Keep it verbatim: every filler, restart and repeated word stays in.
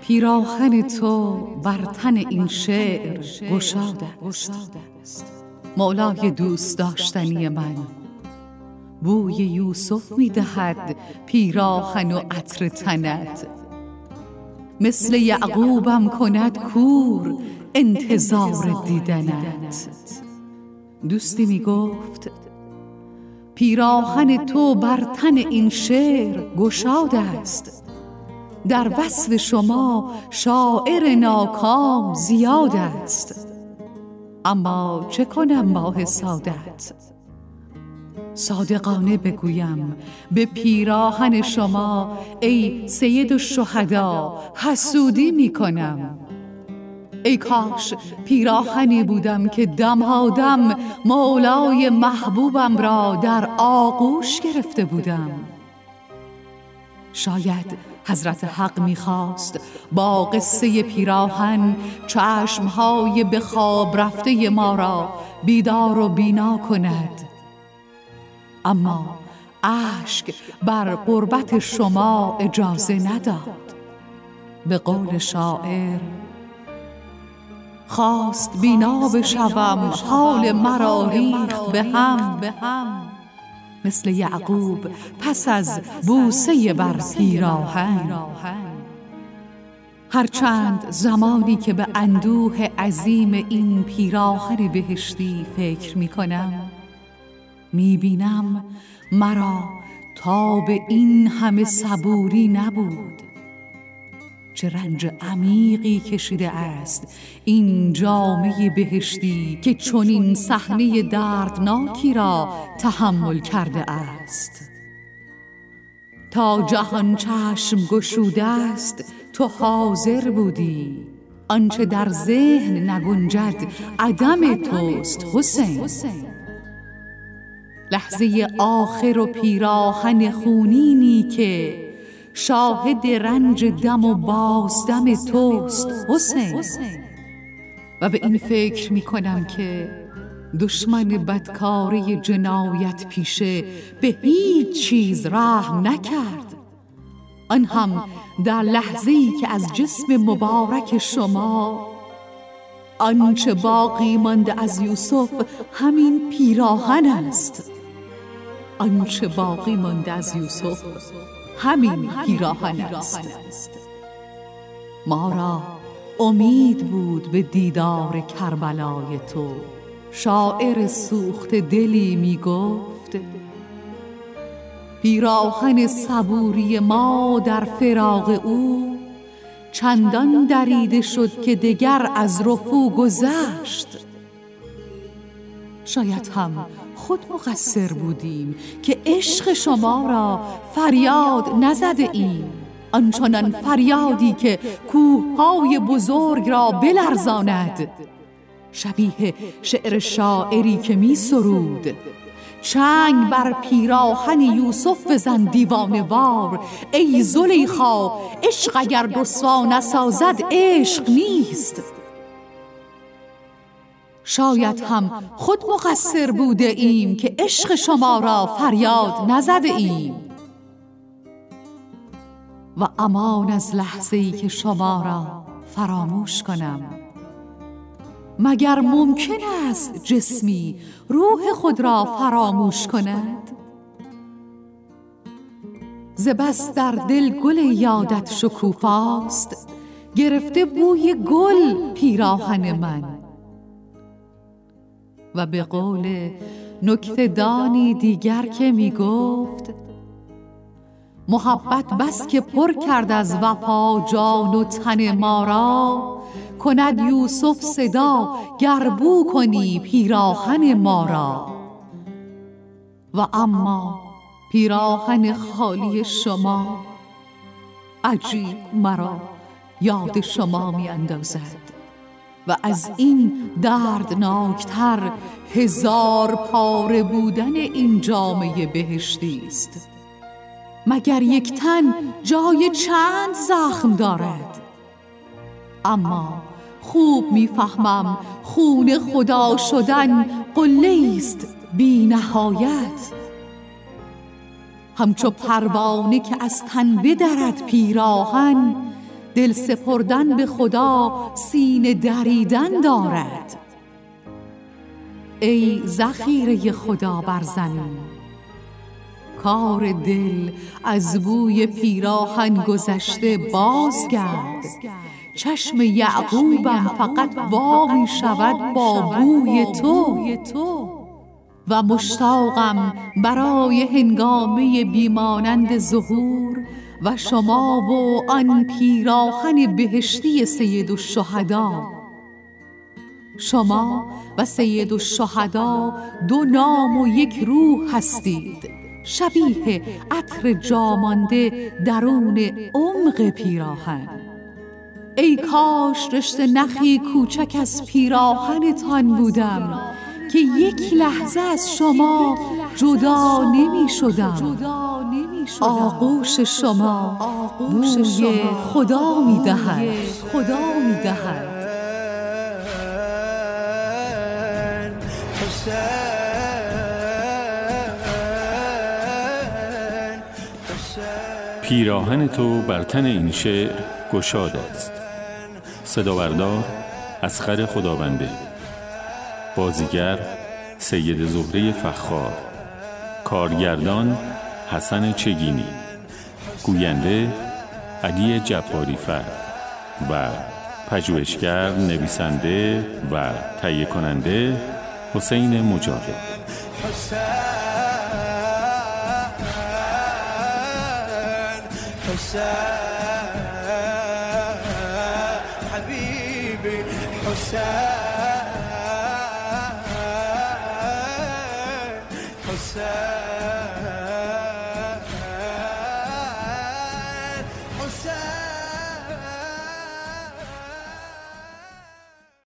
پیراهن تو بر تن این شعر گشاد است. مولای دوست داشتنی من بوی یوسف می دهد پیراهن و عطر تنت. مثل یعقوبم کند کور انتظار دیدنت. دوستی می گفت پیراهن تو بر تن این شعر گشاد است. در وصف شما شاعر ناکام زیاد است. اما چه کنم ماه سعادت؟ صادقانه بگویم به پیراهن شما ای سید الشهدا حسودی می کنم. ای کاش پیراهنی بودم که دمادم مولای محبوبم را در آغوش گرفته بودم. شاید حضرت حق می‌خواست با قصه پیراهن چشم‌های به خواب رفته ما را بیدار و بینا کند. اما اشک بر قربت شما اجازه نداد. به قول شاعر خواست بینا بشوم حال مرا ریخت به هم به هم مثل یعقوب پس از بوسه بر پیراهن. هرچند زمانی که به اندوه عظیم این پیراهن بهشتی فکر می کنم می بینم مرا تا به این همه صبوری نبود. چه رنج عمیقی کشیده است این جامعه بهشتی که چنین صحنه دردناکی را تحمل کرده است. تا جهان چشم گشوده است تو حاضر بودی. آنچه در ذهن نگنجد عدم توست حسین. لحظه آخر و پیراهن خونینی که شاهد رنج دم و بازدم توست حسین. و به این فکر می کنم که دشمن بدکاری جنایت پیشه به هیچ چیز رحم نکرد. آن هم در لحظه‌ای که از جسم مبارک شما آنچه باقی مانده از یوسف همین پیراهن است. آنچه باقی مانده از یوسف همین پیراهن است. ما را امید بود به دیدار کربلای تو. شاعر سوخت دلی می گفت پیراهن صبوری ما در فراق او چندان دریده شد که دگر از رفو گذشت. شاید هم خود مقصر بودیم که عشق شما را فریاد نزده ایم. آنچنان فریادی که کوههای بزرگ را بلرزاند. شبیه شعر شاعری که می سرود چنگ بر پیراهن یوسف بزن دیوانه وار. ای زلیخا عشق اگر رسوا نسازد عشق نیست. شاید هم خود مقصر بوده ایم که عشق شما را فریاد نزده ایم. و امان از لحظه‌ای که شما را فراموش کنم. مگر ممکن است جسمی روح خود را فراموش کند؟ ز بس در دل گل یادت شکوفاست گرفته بوی گل پیراهن من. و به قول نکته‌دانی دیگر که می گفت محبت بس که پر کرد از وفا جان و تن ما را کند یوسف صدا گر بو کنی پیراهن ما را. و اما پیراهن خالی شما عجیب مرا یاد شما می اندازد. و از این دردناکتر هزار پاره بودن این جامعه بهشتی است. مگر یک تن جای چند زخم دارد؟ اما خوب میفهمم خون خدا شدن قله است بی نهایت. همچو پروانه که از تن بدرد پیراهن دل سپردن به خدا سینه دریدن دارد. ای ذخیره خدا بر زمین، کار دل از بوی پیراهن گذشته بازگرد. چشم یعقوبم فقط وامی شود با بوی تو و مشتاقم برای هنگامه بیمانند ظهور و شما و آن پیراهن بهشتی سیدالشهدا. شما و سیدالشهدا دو نام و یک روح هستید، شبیه عطر جامانده درون عمق پیراهن. ای کاش رشته نخی کوچک از پیراهنتان بودم که یک لحظه از شما جدا نمی شدم. آغوش شما بوی خدا می دهد، خدا می دهد. پیراهن تو بر تن این شعر گشاد است. صداوردار اصغر خداونده، بازیگر سید زهره فخار، کارگردان حسن چگینی، گوینده علی جباری فرد و پژوهشگر، نویسنده و تهیه کننده حسین مجاهد. حسين حبيبي حسين